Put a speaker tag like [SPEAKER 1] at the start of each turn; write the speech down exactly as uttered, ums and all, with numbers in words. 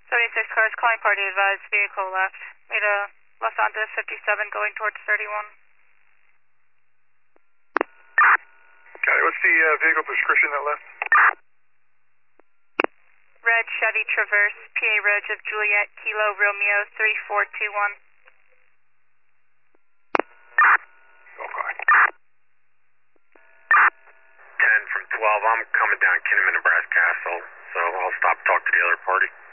[SPEAKER 1] seventy-six cars calling party advised, vehicle left. Made a left onto fifty-seven going towards thirty-one.
[SPEAKER 2] Okay, what's the uh, vehicle description that left?
[SPEAKER 1] Red Chevy Traverse, P A Reg of Juliet, Kilo Romeo three four two one.
[SPEAKER 2] Okay.
[SPEAKER 3] ten from twelve, I'm coming down Kinnaman, Nebraska, Castle, so I'll stop and talk to the other party.